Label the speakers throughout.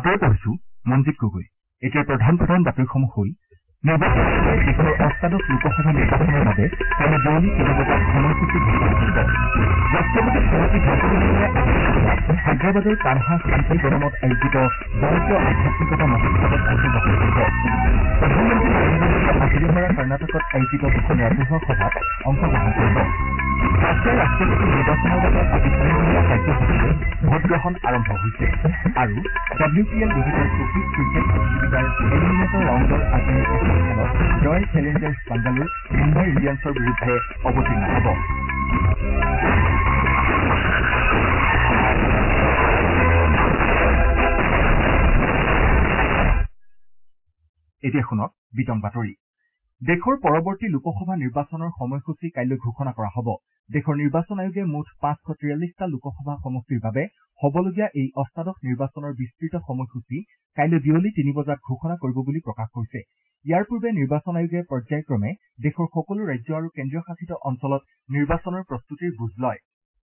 Speaker 1: পঢ়িছো মনজিৎ গগৈ। এতিয়া প্ৰধান বাতৰিসমূহ হ'ল নিৰ্বাচন আয়োগে দেশৰ অষ্টাদশ লোকসভা নিৰ্বাচনৰ বাবে কাইলৈ বিয়লি 3 বজাত সময়সূচী ঘোষণা কৰিব। ৰাষ্ট্ৰপতি শ্ৰীমতী দ্ৰৌপদী মুৰ্মুৱে হায়দৰাবাদৰ কানহা শান্তি বনমত আয়োজিত ভাৰতীয় আধ্যাত্মিকতা মহোৎসৱত অংশগ্ৰহণ কৰিব। প্ৰধানমন্ত্ৰী নৰেন্দ্ৰ মোদীয়ে আজিৰপৰা কৰ্ণাটকত আয়োজিত দুখন ৰাজহুৱা সভাত অংশগ্ৰহণ কৰিব। ৰাছিয়াৰ ৰাষ্ট্ৰপতি নিৰ্বাচনৰ বাবে আজি তিনিদিনীয়া কাৰ্যসূচীৰে ভোটগ্ৰহণ আৰম্ভ হৈছে আৰু WPL 2024 ক্ৰিকেট প্ৰতিযোগিতাৰ এলিমিনেটৰ ৰাউণ্ডৰ আজিৰ এখন খেলত ৰয়েল চেলেঞ্জাৰ্ছ বাংগালোৰ মুম্বাই ইণ্ডিয়ানছৰ বিৰুদ্ধে অৱতীৰ্ণ হ'ব। এতিয়া শুনক বিতং বাতৰি। দেশৰ পৰৱৰ্তী লোকসভা নিৰ্বাচনৰ সময়সূচী কাইলৈ ঘোষণা কৰা হ'ব। দেশৰ নিৰ্বাচন আয়োগে মুঠ 543টা লোকসভা সমষ্টিৰ বাবে হ'বলগীয়া এই অষ্টাদশ নিৰ্বাচনৰ বিস্তৃত সময়সূচী কাইলৈ বিয়লি 3 বজাত ঘোষণা কৰিব বুলি প্ৰকাশ কৰিছে। ইয়াৰ পূৰ্বে নিৰ্বাচন আয়োগে পৰ্যায়ক্ৰমে দেশৰ সকলো ৰাজ্য আৰু কেন্দ্ৰীয় শাসিত অঞ্চলত নিৰ্বাচনৰ প্ৰস্তুতিৰ বুজ লয়।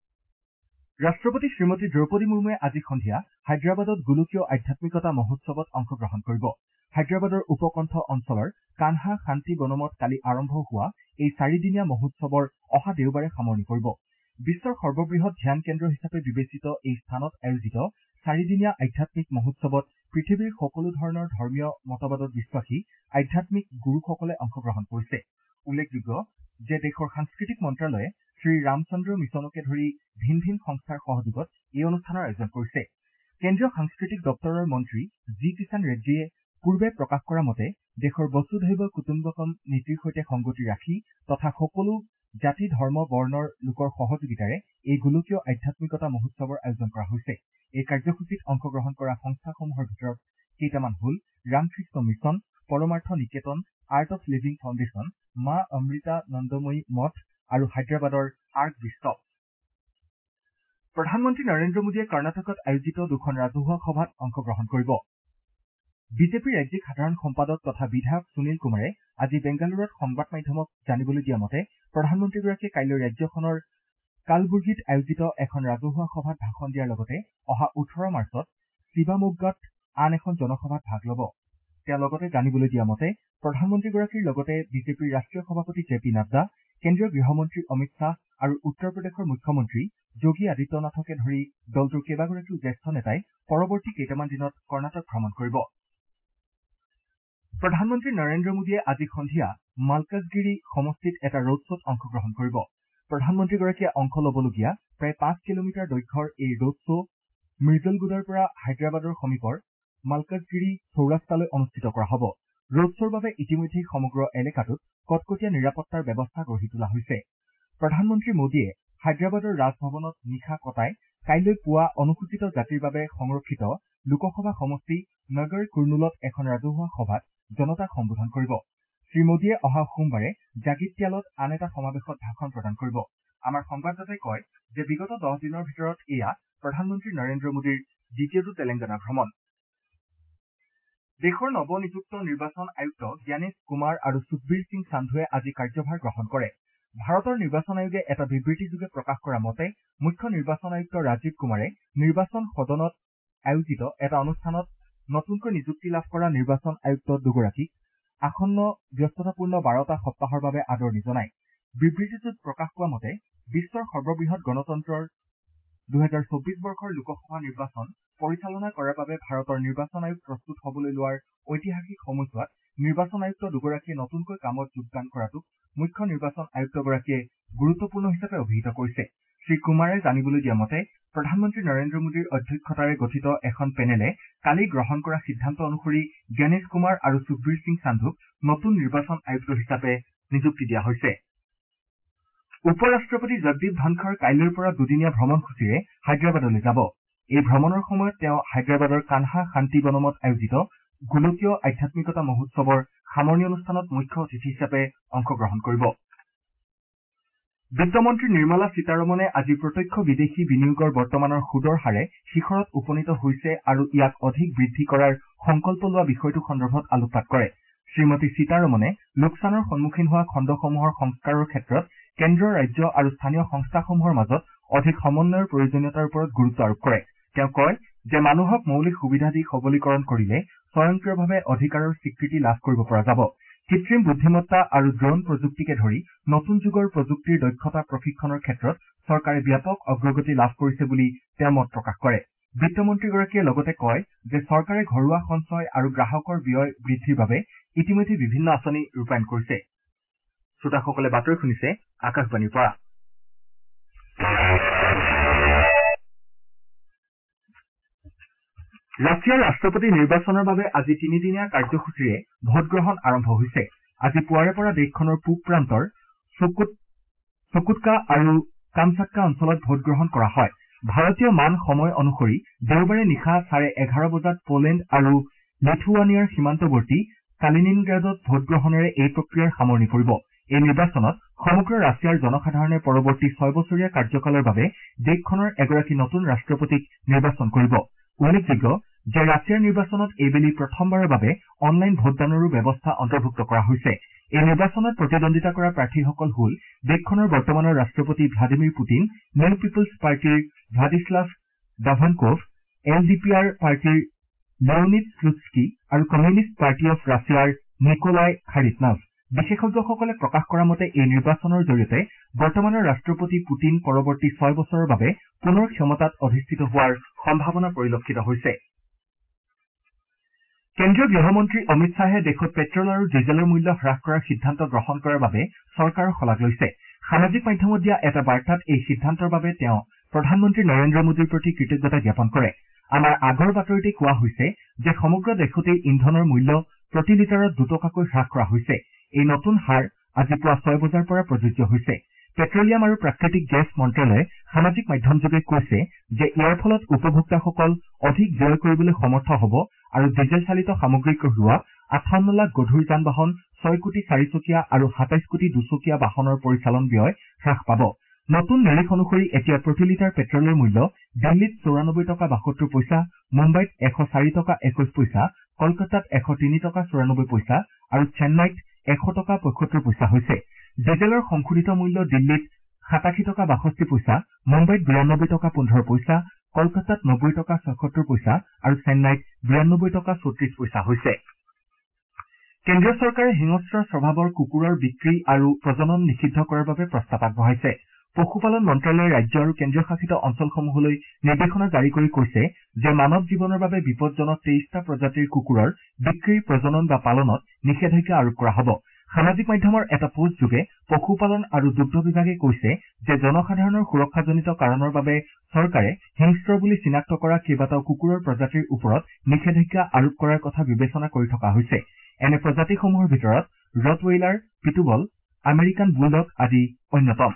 Speaker 1: ৰাষ্ট্ৰপতি শ্ৰীমতী দ্ৰৌপদী মুৰ্মুৱে আজি সন্ধিয়া হায়দৰাবাদত গোলকীয় আধ্যাত্মিকতা মহোৎসৱত অংশগ্ৰহণ কৰিব। হায়দৰাবাদৰ উপকণ্ঠ অঞ্চলৰ কানহা শান্তি বনমত কালি আৰম্ভ হোৱা এই 4দিনীয়া মহোৎসৱৰ অহা দেওবাৰে সামৰণি পৰিব। বিশ্বৰ সৰ্ববৃহৎ ধ্যান কেন্দ্ৰ হিচাপে বিবেচিত এই স্থানত আয়োজিত 4দিনীয়া আধ্যাত্মিক মহোৎসৱত পৃথিৱীৰ সকলো ধৰণৰ ধৰ্মীয় মতবাদত বিশ্বাসী আধ্যাত্মিক গুৰুসকলে অংশগ্ৰহণ কৰিছে। উল্লেখযোগ্য যে দেশৰ সাংস্কৃতিক মন্ত্ৰালয়ে শ্ৰী ৰামচন্দ্ৰ মিছনকে ধৰি ভিন ভিন সংস্থাৰ সহযোগত এই অনুষ্ঠানৰ আয়োজন কৰিছে। কেন্দ্ৰীয় সাংস্কৃতিক দপ্তৰৰ মন্ত্ৰী জি কিষাণ ৰেড্ডীয়ে পূৰ্বে প্ৰকাশ কৰা মতে দেশৰ বসুধৈৱ কুটুম্বকম নীতিৰ সৈতে সংগতি ৰাখি তথা সকলো জাতি ধৰ্ম বৰ্ণৰ লোকৰ সহযোগিতাৰে এই গোলকীয় আধ্যাত্মিকতা মহোৎসৱৰ আয়োজন কৰা হৈছে। এই কাৰ্যসূচীত অংশগ্ৰহণ কৰা সংস্থাসমূহৰ ভিতৰত কেইটামান হ'ল Ramakrishna Mission, Parmarth Niketan, Art of Living Foundation, Ma Amrita নন্দময়ী মঠ আৰু হায়দৰাবাদৰ আৰ্ক বিশ্বপ। প্ৰধানমন্ত্ৰী নৰেন্দ্ৰ মোদীয়ে কৰ্ণাটকত আয়োজিত দুখন ৰাজহুৱা সভাত অংশগ্ৰহণ কৰিব। বিজেপিৰ ৰাজ্যিক সাধাৰণ সম্পাদক তথা বিধায়ক সুনীল কুমাৰে আজি বেংগালুৰুত সংবাদ মাধ্যমক জানিবলৈ দিয়া মতে প্ৰধানমন্ত্ৰীগৰাকীয়ে কাইলৈ ৰাজ্যখনৰ কালবুৰ্গীত আয়োজিত এখন ৰাজহুৱা সভাত ভাষণ দিয়াৰ লগতে অহা 18 মাৰ্চত শিৱামোগ্গাত আন এখন জনসভাত ভাগ ল'ব। তেওঁ লগতে জানিবলৈ দিয়া মতে প্ৰধানমন্ত্ৰীগৰাকীৰ লগতে বিজেপিৰ ৰাষ্ট্ৰীয় সভাপতি জে পি নাড্ডা, কেন্দ্ৰীয় গৃহমন্ত্ৰী অমিত শ্বাহ আৰু উত্তৰ প্ৰদেশৰ মুখ্যমন্ত্ৰী যোগী আদিত্য নাথকে ধৰি দলটোৰ কেইবাগৰাকীও জ্যেষ্ঠ নেতাই পৰৱৰ্তী কেইটামান দিনত কৰ্ণাটক ভ্ৰমণ কৰিব। প্ৰধানমন্ত্ৰী নৰেন্দ্ৰ মোদীয়ে আজি সন্ধিয়া মালকাজগিৰি সমষ্টিত এটা ৰোড শ্বত অংশগ্ৰহণ কৰিব। প্ৰধানমন্ত্ৰীগৰাকীয়ে অংশ ল'বলগীয়া প্ৰায় 5 কিলোমিটাৰ দৈৰ্ঘ্যৰ এই ৰোড শ্ব' মিৰ্জলগুডাৰ পৰা হায়দৰাবাদৰ সমীপৰ মালকাজগিৰি চৌৰাস্তালৈ অনুষ্ঠিত কৰা হ'ব। ৰোড শ্ব'ৰ বাবে ইতিমধ্যেই সমগ্ৰ এলেকাটোত কটকটীয়া নিৰাপত্তাৰ ব্যৱস্থা গঢ়ি তোলা হৈছে। প্ৰধানমন্ত্ৰী মোদীয়ে হায়দৰাবাদৰ ৰাজভৱনত নিশা কটাই কাইলৈ পুৱা অনুসূচিত জাতিৰ বাবে সংৰক্ষিত লোকসভা সমষ্টি নগৰ কুৰ্নুলত এখন ৰাজহুৱা সভাত জনতাক সম্বোধন কৰিব। শ্ৰীমোদীয়ে অহা সোমবাৰে জাগিত্যালত আন এটা সমাৱেশত ভাষণ প্ৰদান কৰিব। আমাৰ সংবাদদাতাই কয় যে বিগত 10 দিনৰ ভিতৰত এয়া প্ৰধানমন্ত্ৰী নৰেন্দ্ৰ মোদীৰ দ্বিতীয়টো তেলেংগানা ভ্ৰমণ। দেশৰ নৱনিযুক্ত নিৰ্বাচন আয়ুক্ত জ্ঞানেশ কুমাৰ আৰু সুখবীৰ সিং সান্ধুৱে আজি কাৰ্যভাৰ গ্ৰহণ কৰে। ভাৰতৰ নিৰ্বাচন আয়োগে এটা বিবৃতিযোগে প্ৰকাশ কৰা মতে মুখ্য নিৰ্বাচন আয়ুক্ত ৰাজীৱ কুমাৰে নিৰ্বাচন সদনত আয়োজিত এটা অনুষ্ঠানত নতুনকৈ নিযুক্তি লাভ কৰা নিৰ্বাচন আয়ুক্ত দুগৰাকীক আসন্ন ব্যস্ততাপূৰ্ণ 12টা সপ্তাহৰ বাবে আদৰণি জনায়। বিবৃতিটোত প্ৰকাশ পোৱা মতে বিশ্বৰ সৰ্ববৃহৎ গণতন্ত্ৰৰ 2024 বৰ্ষৰ লোকসভা নিৰ্বাচন পৰিচালনা কৰাৰ বাবে ভাৰতৰ নিৰ্বাচন আয়োগ প্ৰস্তুত হ'বলৈ লোৱাৰ ঐতিহাসিক সময়ছোৱাত নিৰ্বাচন আয়ুক্ত দুগৰাকীয়ে নতুনকৈ কামত যোগদান কৰাটোক মুখ্য নিৰ্বাচন আয়ুক্তগৰাকীয়ে গুৰুত্বপূৰ্ণ হিচাপে অভিহিত কৰিছে। শ্ৰীকুমাৰে জানিবলৈ দিয়া মতে প্ৰধানমন্ত্ৰী নৰেন্দ্ৰ মোদীৰ অধ্যক্ষতাৰে গঠিত এখন পেনেলে কালি গ্ৰহণ কৰা সিদ্ধান্ত অনুসৰি জ্ঞানেশ কুমাৰ আৰু সুখবীৰ সিং সান্ধুক নতুন নিৰ্বাচন আয়ুক্ত হিচাপে নিযুক্তি দিয়া হৈছে। উপ ৰাষ্ট্ৰপতি জগদীপ ধনখড় কাইলৈৰ পৰা দুদিনীয়া ভ্ৰমণসূচীৰে হায়দৰাবাদলৈ যাব। এই ভ্ৰমণৰ সময়ত তেওঁ হায়দৰাবাদৰ কানহা শান্তি বনমত আয়োজিত গোলকীয় আধ্যাত্মিকতা মহোৎসৱৰ সামৰণি অনুষ্ঠানত মুখ্য অতিথি হিচাপে অংশগ্ৰহণ কৰিব। বিত্তমন্ত্ৰী নিৰ্মলা সীতাৰমণে আজি প্ৰত্যক্ষ বিদেশী বিনিয়োগৰ বৰ্তমানৰ সুদৰ হাৰে শিখৰত উপনীত হৈছে আৰু ইয়াক অধিক বৃদ্ধি কৰাৰ সংকল্প লোৱা বিষয়টো সন্দৰ্ভত আলোকপাত কৰে। শ্ৰীমতী সীতাৰমণে লোকচানৰ সন্মুখীন হোৱা খণ্ডসমূহৰ সংস্কাৰৰ ক্ষেত্ৰত কেন্দ্ৰ ৰাজ্য আৰু স্থানীয় সংস্থাসমূহৰ মাজত অধিক সমন্বয়ৰ প্ৰয়োজনীয়তাৰ ওপৰত গুৰুত্ব আৰোপ কৰে। তেওঁ কয় যে মানুহক মৌলিক সুবিধা দি সবলীকৰণ কৰিলে স্বয়ংক্ৰিয়ভাৱে অধিকাৰৰ স্বীকৃতি লাভ কৰিব পৰা যাব কৃত্ৰিম বুদ্ধিমত্তা আৰু ড্ৰোন প্ৰযুক্তিকে ধৰি নতুন যুগৰ প্ৰযুক্তিৰ দক্ষতা প্ৰশিক্ষণৰ ক্ষেত্ৰত চৰকাৰে ব্যাপক অগ্ৰগতি লাভ কৰিছে বুলি তেওঁ মত প্ৰকাশ কৰে বিত্তমন্ত্ৰীগৰাকীয়ে লগতে কয় যে চৰকাৰে ঘৰুৱা সঞ্চয় আৰু গ্ৰাহকৰ ব্যয় বৃদ্ধিৰ বাবে ইতিমধ্যে বিভিন্ন আঁচনি ৰূপায়ণ কৰিছে শ্ৰোতাসকলে বাতৰি শুনিছে আকাশবাণীৰ পৰা ৰাছিয়াৰ ৰাষ্ট্ৰপতি নিৰ্বাচনৰ বাবে আজি তিনিদিনীয়া কাৰ্যসূচীৰে ভোটগ্ৰহণ আৰম্ভ হৈছে আজি পুৱাৰে পৰা দেশখনৰ পূব প্ৰান্তৰ চকুটকা আৰু কামচাটকা অঞ্চলত ভোটগ্ৰহণ কৰা হয় ভাৰতীয় মান সময় অনুসৰি দেওবাৰে নিশা 11:30 বজাত পোলেণ্ড আৰু লিথুৱানিয়াৰ সীমান্তৱৰ্তী কালিনিনগ্ৰাডত ভোটগ্ৰহণেৰে এই প্ৰক্ৰিয়াৰ সামৰণি পৰিব এই নিৰ্বাচনত সমগ্ৰ ৰাছিয়াৰ জনসাধাৰণে পৰৱৰ্তী 6 বছৰীয়া কাৰ্যকালৰ বাবে দেশখনৰ এগৰাকী নতুন ৰাষ্ট্ৰপতিক নিৰ্বাচন কৰিব উল্লেখযোগ্য যে ৰাছিয়াৰ নিৰ্বাচনত এইবেলি প্ৰথমবাৰৰ বাবে অনলাইন ভোটদানৰো ব্যৱস্থা অন্তৰ্ভুক্ত কৰা হৈছে এই নিৰ্বাচনত প্ৰতিদ্বন্দ্বিতা কৰা প্ৰাৰ্থীসকল হ'ল দেশখনৰ বৰ্তমানৰ ৰাষ্ট্ৰপতি ভ্লাডিমিৰ পুটিন নিউ পিপলছ পাৰ্টীৰ ভ্লাডিস্লাভ ডাভনকভ এলডিপিআৰ পাৰ্টীৰ লিঅনিড শ্লুটস্কি আৰু কমিউনিষ্ট পাৰ্টী অৱ ৰাছিয়াৰ নিকোলাই খাৰিটনভ বিশেষজ্ঞসকলে প্ৰকাশ কৰা মতে এই নিৰ্বাচনৰ জৰিয়তে বৰ্তমানৰ ৰাষ্ট্ৰপতি পুটিন পৰৱৰ্তী 6 বছৰৰ বাবে পুনৰ ক্ষমতাত অধিষ্ঠিত হোৱাৰ সম্ভাৱনা পৰিলক্ষিত হৈছে কেন্দ্ৰীয় গৃহমন্ত্ৰী অমিত শ্বাহে দেশত পেট্ৰল আৰু ডিজেলৰ মূল্য হ্ৰাস কৰাৰ সিদ্ধান্ত গ্ৰহণ কৰাৰ বাবে চৰকাৰৰ শলাগ লৈছে সামাজিক মাধ্যমত দিয়া এটা বাৰ্তাত এই সিদ্ধান্তৰ বাবে তেওঁ প্ৰধানমন্ত্ৰী নৰেন্দ্ৰ মোদীৰ প্ৰতি কৃতজ্ঞতা জ্ঞাপন কৰে আমাৰ আগৰ বাতৰিতে কোৱা হৈছে যে সমগ্ৰ দেশতে ইন্ধনৰ মূল্য প্ৰতি লিটাৰত 2 টকাকৈ হ্ৰাস কৰা হৈছে এই নতুন হাৰ আজি পুৱা 6 বজাৰ পৰা প্ৰযোজ্য হৈছে পেট্ৰলিয়াম আৰু প্ৰাকৃতিক গেছ মন্ত্ৰালয়ে সামাজিক মাধ্যমযোগে কৈছে যে ইয়াৰ ফলত উপভোক্তাসকল অধিক ব্যয় কৰিবলৈ সমৰ্থ হ'ব আৰু ডিজেল চালিত সামগ্ৰী কঢ়িওৱা 58 লাখ গধুৰ যান বাহন 6 কোটি 4 চকীয়া আৰু 27 কোটি 2 চকীয়া বাহনৰ পৰিচালন ব্যয় হ্ৰাস পাব নতুন নিৰিখ অনুসৰি এতিয়া প্ৰতি লিটাৰ পেট্ৰলৰ মূল্য দিল্লীত 94 টকা 72 পইচা মুম্বাইত 104 টকা 21 পইচা কলকাতাত 103 টকা 94 পইচা আৰু চেন্নাইত 100 টকা 75 পইচা হৈছে ডিজেলৰ সংশোধিত মূল্য দিল্লীত 87 টকা 62 পইচা মুম্বাইত 92 টকা 15 পইচা কলকাতাত 90 টকা 76 পইচা আৰু চেন্নাইত 92 টকা 34 পইচা হৈছে কেন্দ্ৰীয় চৰকাৰে হিংস্ৰ স্বভাৱৰ কুকুৰৰ বিক্ৰী আৰু প্ৰজনন নিষিদ্ধ কৰাৰ বাবে প্ৰস্তাৱ আগবঢ়াইছে পশুপালন মন্ত্ৰালয়ে ৰাজ্য আৰু কেন্দ্ৰীয় শাসিত অঞ্চলসমূহলৈ নিৰ্দেশনা জাৰি কৰি কৈছে যে মানৱ জীৱনৰ বাবে বিপদজনক 23টা প্ৰজাতিৰ কুকুৰৰ বিক্ৰী প্ৰজনন বা পালনত নিষেধাজ্ঞা আৰোপ কৰা হ'ব সামাজিক মাধ্যমৰ এটা পোষ্ট যোগে পশুপালন আৰু দুগ্ধ বিভাগে কৈছে যে জনসাধাৰণৰ সুৰক্ষাজনিত কাৰণৰ বাবে চৰকাৰে হিংস্ৰ বুলি চিনাক্ত কৰা কেইবাটাও কুকুৰৰ প্ৰজাতিৰ ওপৰত নিষেধাজ্ঞা আৰোপ কৰাৰ কথা বিবেচনা কৰি থকা হৈছে এনে প্ৰজাতিসমূহৰ ভিতৰত ৰটৱেইলাৰ পিটুবল আমেৰিকান বুলডগ আদি অন্যতম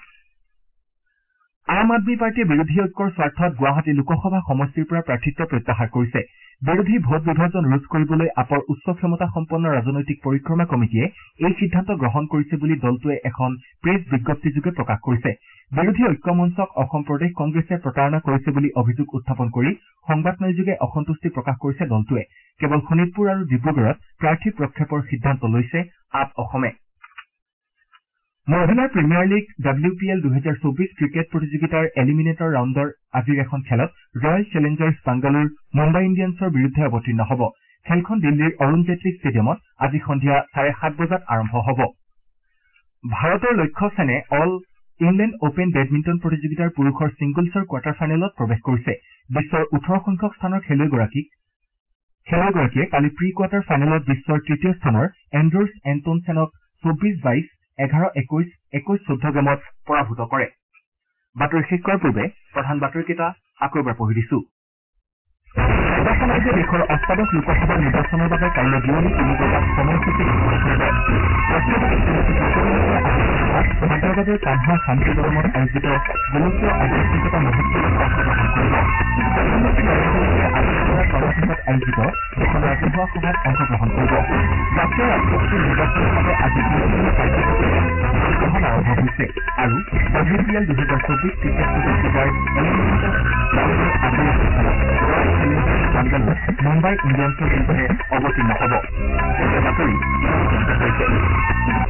Speaker 1: আম আদমী পাৰ্টীয়ে বিৰোধী ঐক্যৰ স্বাৰ্থত গুৱাহাটী লোকসভা সমষ্টিৰ পৰা প্ৰাৰ্থিত্ব প্ৰত্যাহাৰ কৰিছে বিৰোধী ভোট বিভাজন ৰোধ কৰিবলৈ আপৰ উচ্চ ক্ষমতা সম্পন্ন ৰাজনৈতিক পৰিক্ৰমা কমিটিয়ে এই সিদ্ধান্ত গ্ৰহণ কৰিছে বুলি দলটোৱে এখন প্ৰেছ বিজ্ঞপ্তিযোগে প্ৰকাশ কৰিছে বিৰোধী ঐক্য মঞ্চক অসম প্ৰদেশ কংগ্ৰেছে প্ৰতাৰণা কৰিছে বুলি অভিযোগ উত্থাপন কৰি সংবাদমেলযোগে অসন্তুষ্টি প্ৰকাশ কৰিছে দলটোৱে কেৱল শোণিতপুৰ আৰু ডিব্ৰুগড়ত প্ৰাৰ্থী প্ৰক্ষেপৰ সিদ্ধান্ত লৈছে আপ অসমে মহিলাৰ প্ৰিমিয়াৰ লীগ WPL 2024 ক্ৰিকেট প্ৰতিযোগিতাৰ এলিমিনেটৰ ৰাউণ্ডৰ আজিৰ এখন খেলত ৰয়েল চেলেঞ্জাৰ্ছ বাংগালোৰ মুম্বাই ইণ্ডিয়ানছৰ বিৰুদ্ধে অৱতীৰ্ণ হ'ব খেলখন দিল্লীৰ অৰুণ জেটলী ষ্টেডিয়ামত আজি সন্ধিয়া 7:30 বজাত আৰম্ভ হ'ব ভাৰতৰ লক্ষ্য সেনে অল ইংলেণ্ড অপেন বেডমিণ্টন প্ৰতিযোগিতাৰ পুৰুষৰ ছিংগলছৰ কোৱাৰ্টাৰ ফাইনেলত প্ৰৱেশ কৰিছে বিশ্বৰ 18 সংখ্যক স্থানৰ খেলুৱৈগৰাকীয়ে কালি প্ৰি কোৱাৰ্টাৰ ফাইনেলত বিশ্বৰ তৃতীয় স্থানৰ এণ্ড্ৰছ এণ্টনছেনক 24-22 11-21 21-14 গেমত পৰাভূত কৰে বাতৰি শেষ কৰাৰ পূৰ্বে প্ৰধান বাতৰিকেইটা আকৌ এবাৰ পঢ়ি দিছো নিৰ্বাচন আয়োগে দেশৰ অষ্টাদশ লোকসভা নিৰ্বাচনৰ বাবে কাইলৈ বিয়লি 3 বজাত সময়সূচী ঘোষণা কৰিব হায়দৰাবাদৰ কানহা শান্তি দলমত আয়োজিত গোলকীয় আধ্যাত্মিকতা মহোৎসৱত অংশগ্ৰহণ কৰিব প্ৰধানমন্ত্ৰী নৰেন্দ্ৰ মোদীয়ে আগৰতলা কলাক্ষেত্ৰত আয়োজিত এখন ৰাজহুৱা সভাত অংশগ্ৰহণ কৰিব জাতীয় ৰাষ্ট্ৰপতি নিৰ্বাচনৰ বাবে আজি বিয়লি কাৰ্যসূচীৰে ভোটগ্ৰহণ আৰম্ভ হৈছে আৰু WPL 2024 ক্ৰিকেট প্ৰতিযোগিতাৰ এলিমিনেটৰ ৰাউণ্ডৰ আজিৰ খেলত ৰয়েল চেলেঞ্জাৰ্ছ বাংগালোৰ মুম্বাই ইণ্ডিয়ানছৰ বিৰুদ্ধে অৱতীৰ্ণ হ'ব।